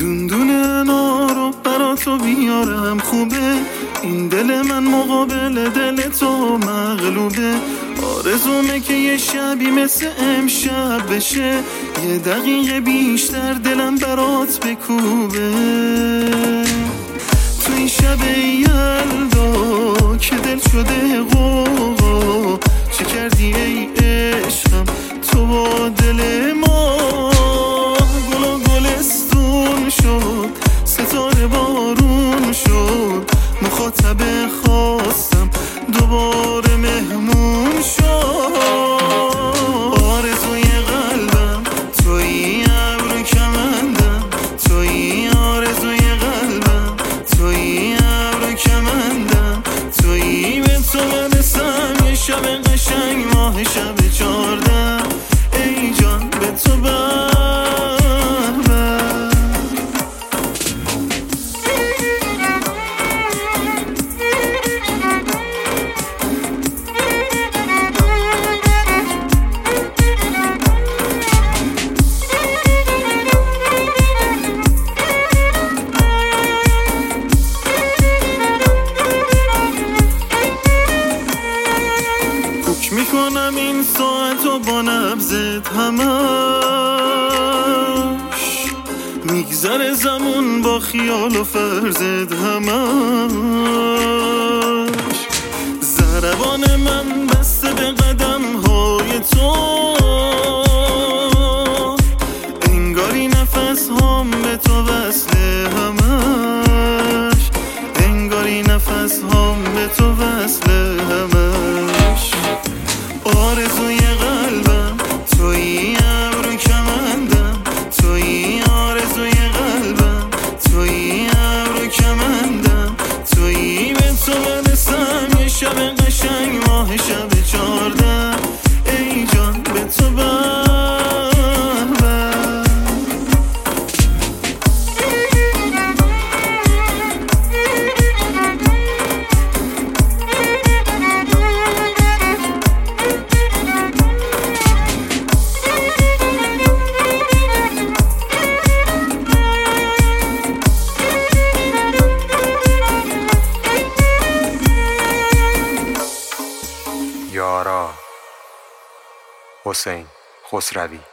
دون انارو براتو بیارم خوبه، این دل من مقابل دل تو مغلوبه. آرزومه که یه شبی مثل امشب بشه، یه دقیقه بیشتر دلم برات بکوبه. تو این شب یلدا که دل شده غوغا، چه کردی ای عشقم تو با دل ما؟ گل و گلستون شد، ستاره بارون شد، مخاطب خواستم دوباره مهمون شد. آرزوی قلبم تویی، ابرو کمندم تویی، آرزوی قلبم تویی، ابرو کمندم تویی. به تو برسم یه شب قشنگ، ماه شب 14، ای جان به تو میکنم این ساعت و با نبضت همش، میگذره زمون با خیال و فرزت همش. ضربان من بسته به قدم های تو، انگاری نفس هام به تو وصله همش، انگاری نفس هام به تو وصله همش. آرزوی قلبم تویی، ابرو کمندم تویی، آرزوی قلبم تویی، ابرو کمندم تویی. به تو برسم یه شب قشنگ، ماه شب 14، ای جان به تو یارا. حسین خسروی.